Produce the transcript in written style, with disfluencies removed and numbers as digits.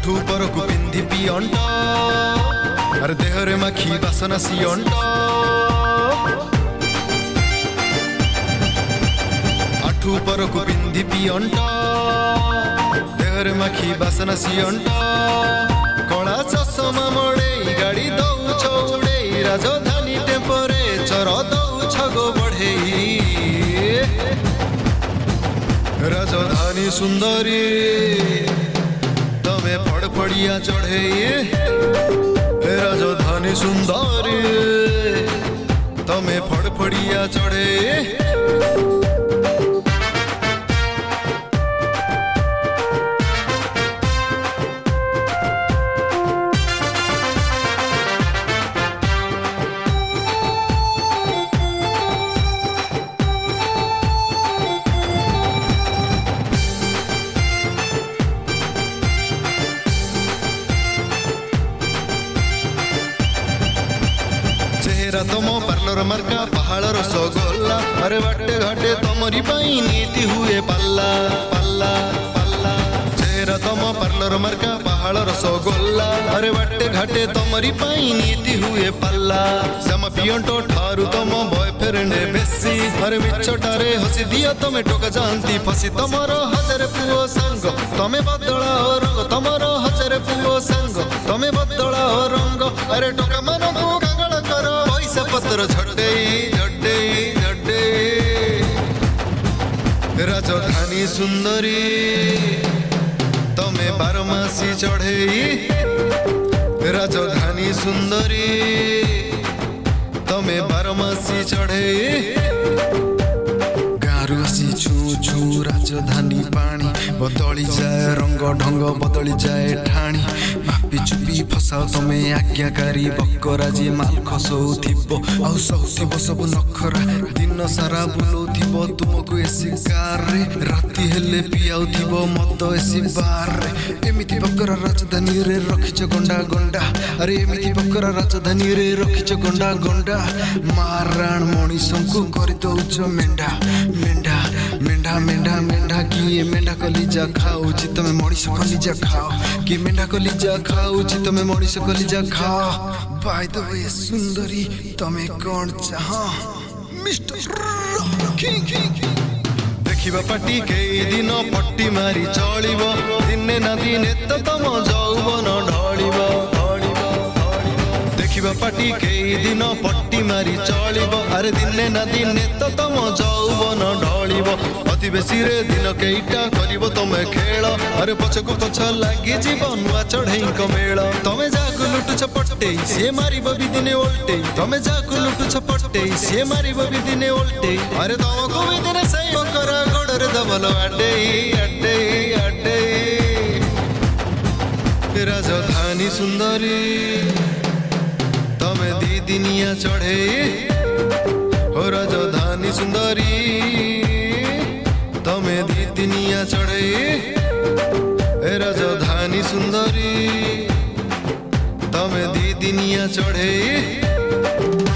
आठू पर को पिंधि पियंट अरे देहरे माखी बासना सियंट आठू पर को पिंधि पियंट देहरे माखी बासना सियंट कला चषमा मड़े गाड़ी दौछ उड़े राजधानी टेम्परेचर दौछ गो बढ़े राजधानी सुंदरी तमे फड़फड़िया चढ़े राजधानी सुंदरी तमे फड़फड़िया चढ़े तम पार्लर मार्का पहाड़ रसगोल्ला अरे बाटे घाटे तमरी पाई नीति हुए पल्ला पल्ला पल्ला चेहरा तम पार्लर मार्का पहाड़ रसगोल्ला अरे बाटे घाटे तमरी पाई नीति हुए पल्ला श्यामा पियंटो ठारू तम बॉयफ्रेंड बेसी अरे मिछटारे हसी दिया तमे टोका जानती फसी तमर हजार पुओ संग तमे बदला रंग तमर हजार पुओ संग तमे बदला रंग अरे टोका मन पत्र झटे झटे झटे राजधानी सुंदरी तमे बारमासी चढ़े राजधानी सुंदरी तमे बारमासी चढ़े गारू आसी छू छू राजधानी पानी बदली जाए रंग ढंग बदली जाए ठाणी मापी चुपी फसाओ तमे आज्ञाकारी बकरा जी माल खसौ थिबो आउ सौथिबो सब नखरा दिन सारा बुलौथिबो तुमको एसी कार रे राति हेले पियाउ थिबो मद एसी बार रे एमिति बकरा राजधानी रे रखिछ गंडा गंडा अरे एमिति बकरा राजधानी रे रखिछ गंडा गंडा माराण मणिसंकु करि दउछ मेंढा मेंढा मेंढा मेंढा मेंढा किए मेंढा कलिजा खाऊची तमे मणिस कलिजा खाओ कि मेंढा कलिजा खाऊची तमे मणिस कलिजा खाओ बाय द वे सुंदरी तमे कोन चाह मिस्टर देखिबा पाटी के दिन पट्टी मारी चलिबो दिने ना दिने त तम जौवन ढलिबो देखिबा पाटी के दिन पट्टी मारी चलिबो अरे दिने ना दिने त तम जौवन ढलिबो अति बेसी रे दिन केइटा करिबो तमे खेल अरे पछको पछ लागि जीवन नुआ चढ़ेइक मेल तमे जाको लुटुछ पट्टे से मारिबो बिदिने ओल्टे तमे जाको लुटुछ पट्टे से मारिबो बिदिने ओल्टे अरे तमको बिदिने सही बकरा गोडरे दबल अड्डे अड्डे अड्डे राजधानी सुंदरी तमे दी दिनिया चढ़े हो राजधानी सुंदरी तमे दी दिनिया चढ़े राजधानी सुंदरी तमे दी दिनिया चढ़े।